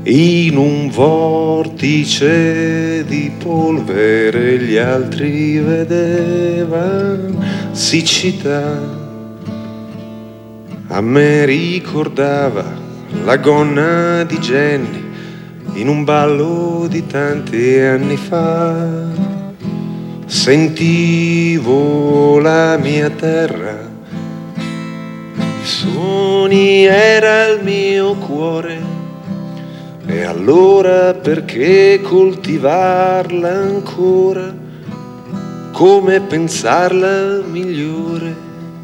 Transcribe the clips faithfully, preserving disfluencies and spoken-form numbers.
in un vortice di polvere gli altri vedevan siccità. A me ricordava la gonna di Jenny in un ballo di tanti anni fa. Sentivo la mia terra, i suoni era il mio cuore. E allora perché coltivarla ancora, come pensarla migliore?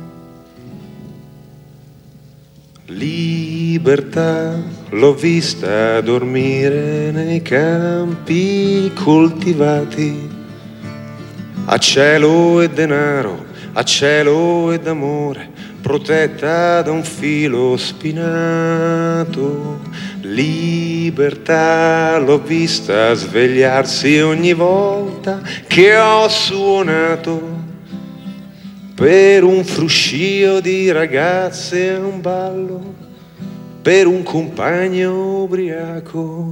Libertà l'ho vista dormire nei campi coltivati, a cielo e denaro, a cielo ed amore, protetta da un filo spinato. Libertà l'ho vista svegliarsi ogni volta che ho suonato per un fruscio di ragazze a un ballo, per un compagno ubriaco.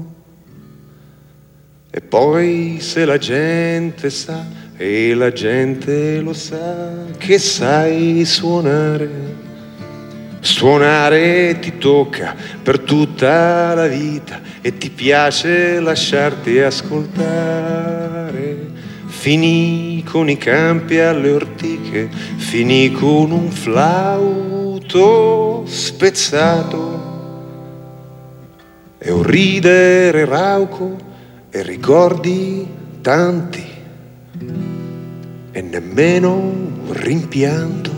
E poi se la gente sa, e la gente lo sa, che sai suonare, suonare ti tocca per tutta la vita e ti piace lasciarti ascoltare. Finì con i campi alle ortiche, finì con un flauto spezzato e un ridere rauco e ricordi tanti e nemmeno un rimpianto.